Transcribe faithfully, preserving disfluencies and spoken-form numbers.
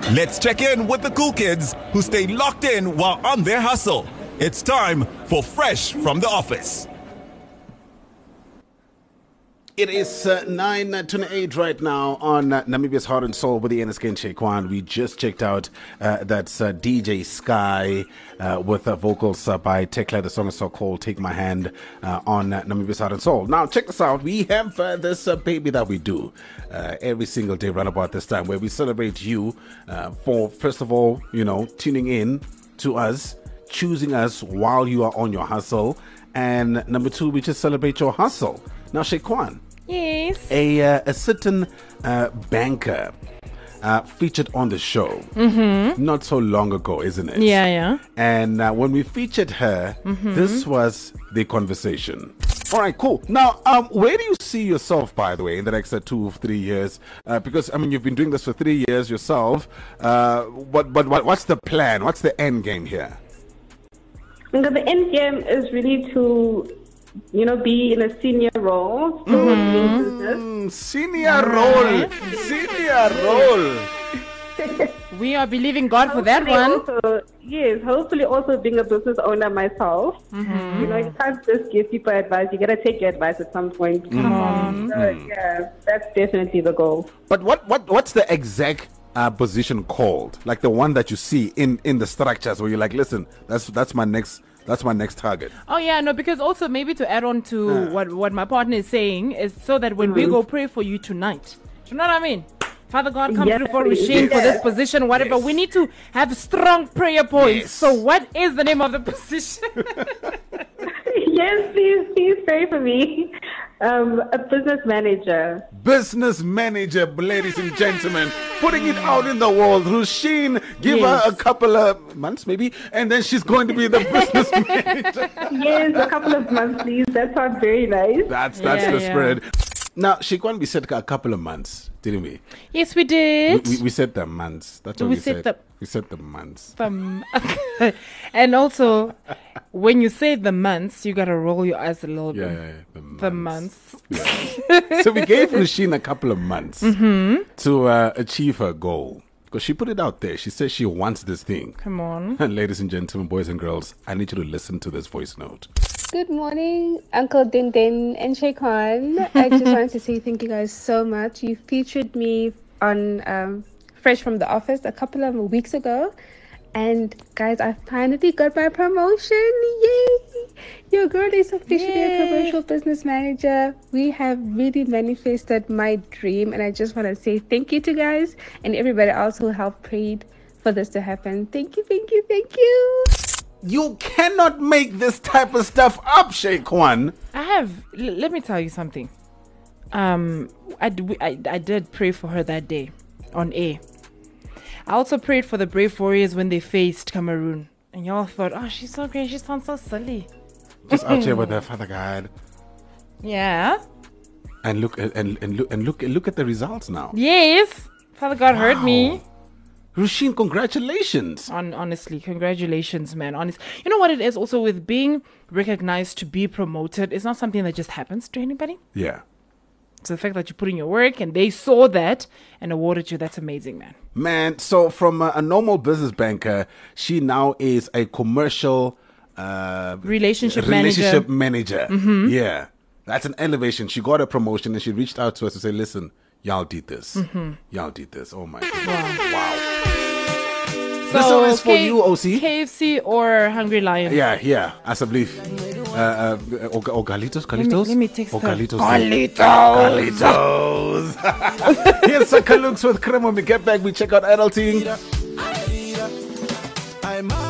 Let's check in with the cool kids who stay locked in while on their hustle. It's time for Fresh from the Office. It is uh, nine twenty-eight right now on uh, Namibia's Heart and Soul with the N S K and Sheikwan. We just checked out uh, that's uh, D J Sky uh, with uh, vocals uh, by Tekla. The song is so called Take My Hand uh, on uh, Namibia's Heart and Soul. Now, check this out. We have uh, this uh, baby that we do uh, every single day right about this time, where we celebrate you uh, for, first of all, you know, tuning in to us, choosing us while you are on your hustle. And number two, we just celebrate your hustle. Now, Sheikwan. Yes. A, uh, a certain uh, banker uh, featured on the show mm-hmm. not so long ago, isn't it? Yeah, yeah. And uh, when we featured her, mm-hmm. this was the conversation. All right, cool. Now, um, where do you see yourself, by the way, in the next uh, two or three years? Uh, because, I mean, you've been doing this for three years yourself. Uh, what, but what, what's the plan? What's the end game here? The end game is really to, you know, be in a senior role. So mm-hmm. Senior role. Senior role. We are believing God for that one. Also, yes, hopefully also being a business owner myself. Mm-hmm. You know, you can't just give people advice. You got to take your advice at some point. Come mm-hmm. on. So, mm. yeah, that's definitely the goal. But what, what what's the exact uh, position called? Like the one that you see in, in the structures where you're like, listen, that's that's my next... That's my next target. Oh, yeah, no, because also maybe to add on to uh. what, what my partner is saying is so that when mm. we go pray for you tonight, do you know what I mean? Father God, come yes, through for Rushin yes. for this position, whatever. Yes. We need to have strong prayer points. Yes. So what is the name of the position? Yes, please, please pray for me. Um, a business manager. Business manager, ladies and gentlemen. Putting it out in the world. Rushin, give yes. her a couple of months maybe, and then she's going to be the business manager. Yes, a couple of months, please. That sounds very nice. That's that's yeah, the yeah. spirit. Now, Sheikwan, we said a couple of months, didn't we? Yes, we did. We, we, we said the months. That's what we, we said. said. The, we said the months. The, and also, when you say the months, you got to roll your eyes a little yeah, bit. Yeah, yeah, the months. The months. Yeah. So we gave Rushin a couple of months mm-hmm. to uh, achieve her goal. Because she put it out there. She says she wants this thing. Come on. And ladies and gentlemen, boys and girls, I need you to listen to this voice note. Good morning, Uncle Din Din and Sheikwan. I just wanted to say thank you guys so much. You featured me on um, Fresh from the Office a couple of weeks ago. And guys, I finally got my promotion. Yay! Your girl is officially Yay. a commercial business manager. We have really manifested my dream. And I just want to say thank you to guys and everybody else who helped prayed for this to happen. Thank you, thank you, thank you. You cannot make this type of stuff up, Sheikwan. I have. L- let me tell you something. Um, I, d- I, I did pray for her that day on air. I also prayed for the Brave Warriors when they faced Cameroon. And y'all thought, oh, she's so great. She sounds so silly. Just out here with her Father God. Yeah. And look and, and look and look look at the results now. Yes. Father God wow. heard me. Rushin, congratulations. On, honestly, congratulations, man. Honest. You know what it is also with being recognized to be promoted? It's not something that just happens to anybody. Yeah. So the fact that you put in your work and they saw that and awarded you, that's amazing, man. Man, so from a, a normal business banker, she now is a commercial uh, relationship, relationship manager. manager. Mm-hmm. Yeah. That's an elevation. She got a promotion and she reached out to us to say, listen, y'all did this. Mm-hmm. Y'all did this. Oh my goodness. Wow. Wow. So this one is for K- you, O C. K F C or Hungry Lion? Yeah, yeah, as I believe. Uh, uh, or, or Galitos? Galitos? Let me, let me text or her. Galitos. Galitos. Galitos. Here's Saka Looks with Krem. When we get back, we check out Adulting.